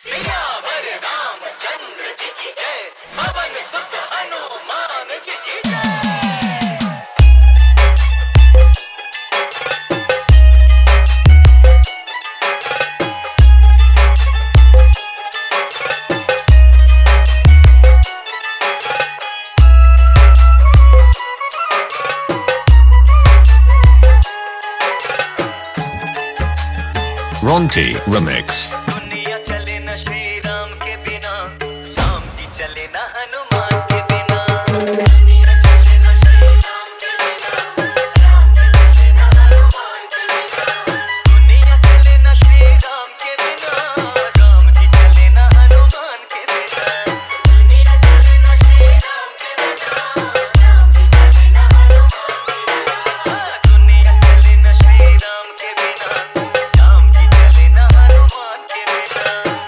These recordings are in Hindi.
सियावर रामचंद्र जी की जय, पवन सुत हनुमान जी की जय। Ronti Remix। दुनिया चले न श्री राम के बिना, राम जी चले न हनुमान के बिना। दुनिया चले न श्री राम के बिना, राम जी चले न हनुमान के बिना। दुनिया चले न श्री राम के बिना, राम जी चले न हनुमान के बिना। दुनिया चले न श्री राम के बिना, राम जी चले न हनुमान के बिना। दुनिया चले न श्री राम के बिना, राम जी चले न हनुमान के बिना।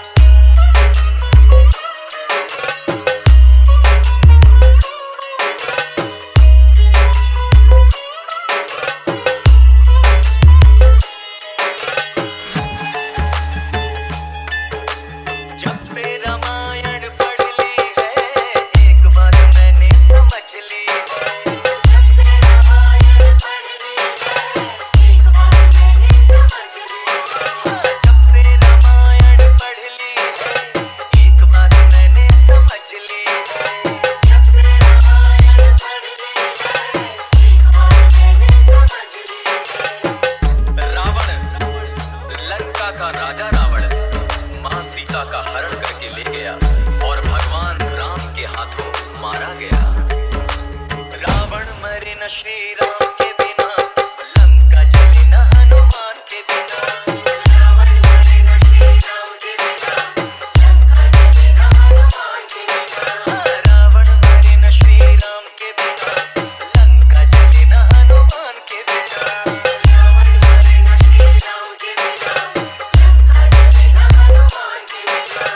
जब से रामायण पढ़ ली है, एक बात मैंने समझ ली है। जब से रामायण पढ़ ली है, एक बात मैंने समझ ली है। जब से रामायण पढ़ ली है, एक बात मैंने समझ ली है। जब से रामायण पढ़ ली है, एक बात मैंने समझ ली है। रावण, लंका का राजा रावण मां सीता का हरण करके ले गया और भगवान राम के हाथों मारा गया। रावण मरे न श्री राम के बिना, लंका जले न हनुमान के बिना। रावण मरे न श्री राम के बिना, लंका जले न हनुमान के बिना। रावण मरे न श्री राम के बिना, लंका जले न हनुमान के बिना। रावण मरे न श्री राम के बिना, लंका जले न हनुमान के बिना।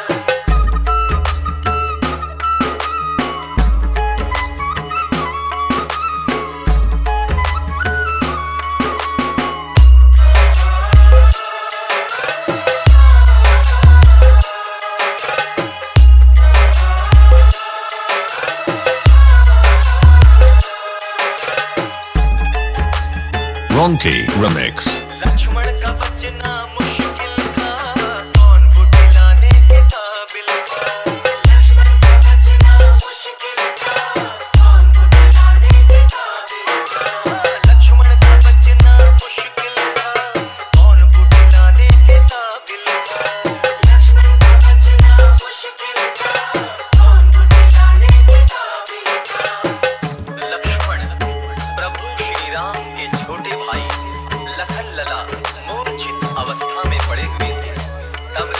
Ronti Remix। लक्ष्मण का बचना मुश्किल था, कौन बुझिलाने के काबिल था। लक्ष्मण का बचना मुश्किल था, कौन बुझिलाने के काबिल था। लक्ष्मण का बचना मुश्किल था, कौन बुझिलाने के काबिल था। लक्ष्मण का बचना मुश्किल था, कौन बुझिलाने के काबिल था। लक्ष्मण प्रभु श्री राम के छोटे भाई लखन लला मूर्छित अवस्था में पड़े हुए थे। तब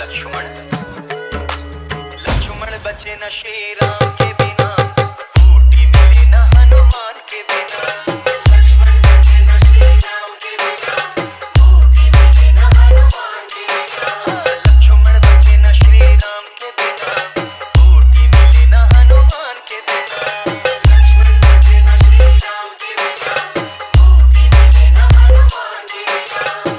लक्ष्मण बचे न श्री राम के बिना, बूटी मिले न हनुमान के बिना। लक्ष्मण बचे न श्री राम के बिना, बूटी मिले न हनुमान के बिना। लक्ष्मण बचे न श्री राम के बिना, बूटी मिले न हनुमान के बिना। लक्ष्मण बचे न श्री राम के बिना, बूटी मिले न हनुमान के बिना।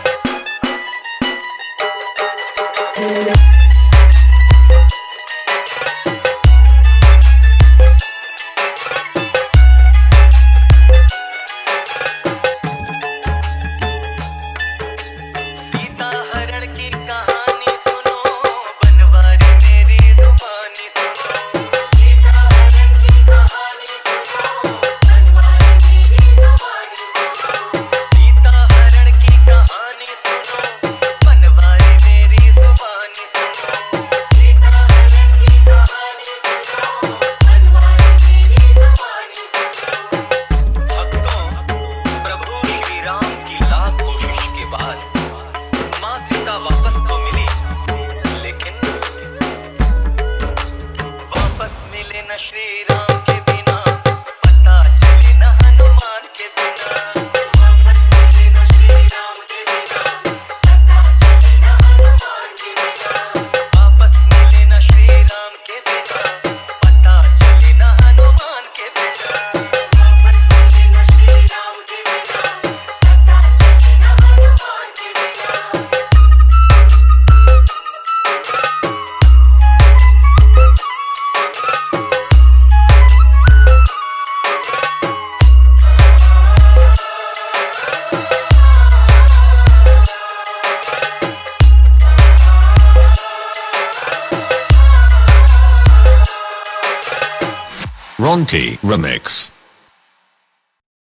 Ronti Remix.